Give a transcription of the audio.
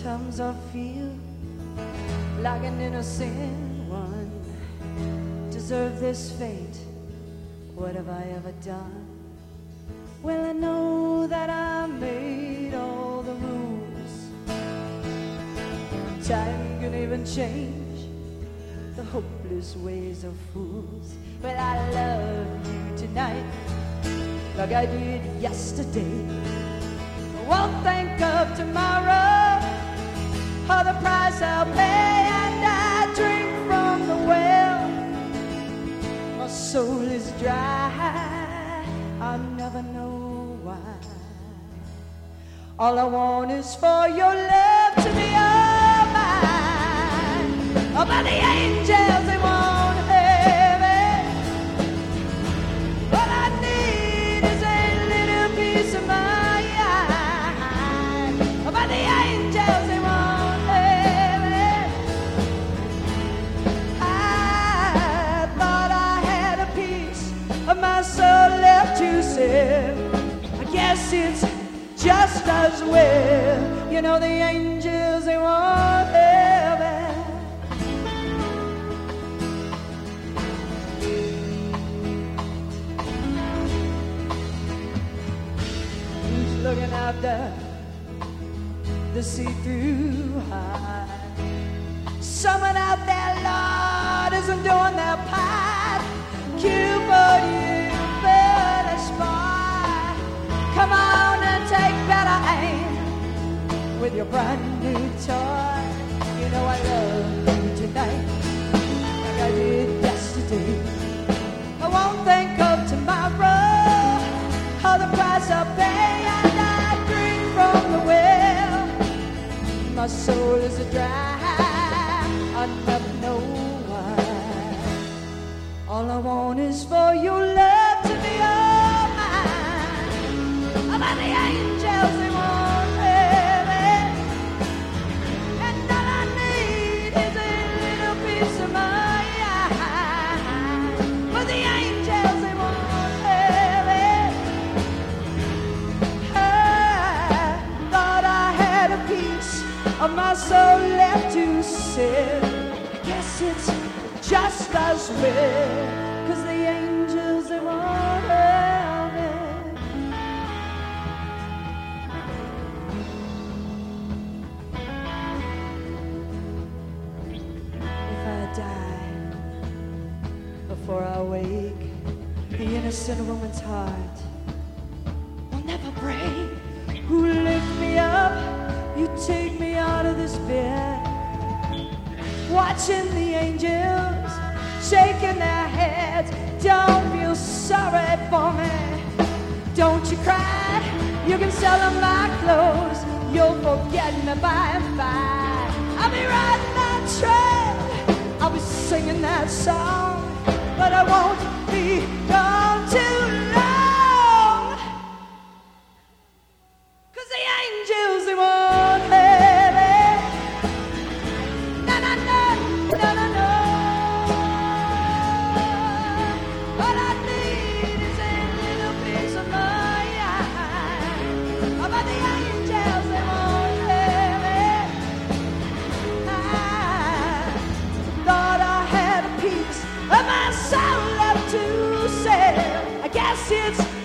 Sometimes I feel like an innocent one. Deserve this fate. What have I ever done? Well, I know that I made all the rules. Time can even change the hopeless ways of fools. Well, I love you tonight like I did yesterday. I won't think of tomorrow or the price I'll pay. And I drink from the well. My soul is dry, I never know why. All I want is for your love to be all mine. Oh, but the angels, they won't have it. All I need is a little piece of mind. Oh, but the angels, they won't have it. I thought I had a piece of my soul left to save. I guess it's just as well. You know the angels, they won't have it. Who's looking after the see-through eye? Someone out there, Lord, isn't doing their part. Cupid, you foolish boy, come on and take better aim with your brand new toy. You know I love you tonight like I did yesterday. I won't think of tomorrow or the price I'll pay. And I drink from the well. My soul is dry, I never know why. All I want is for your love to be all mine. About the angels, they won't have it. And all I need is a little piece of mind. But the angels, they won't have it. I thought I had a piece of my soul left to sell. I guess it's just as well, 'cause the angels, they won't have it. If I die before I wake, the innocent woman's heart will never break. Who lift me up, you take me out of this bed, watching the angels shaking their heads. Don't feel sorry for me, don't you cry. You can sell them my clothes, you'll forget me by and by. I'll be riding that train, I'll be singing that song, but I won't be gone too long. 'Cause the angels, they won't have it. No, no, no, no, no, no. All I need is a little piece of mind. Oh, but the angels, they won't have it. I thought I had a piece of my soul left to sell. I guess it's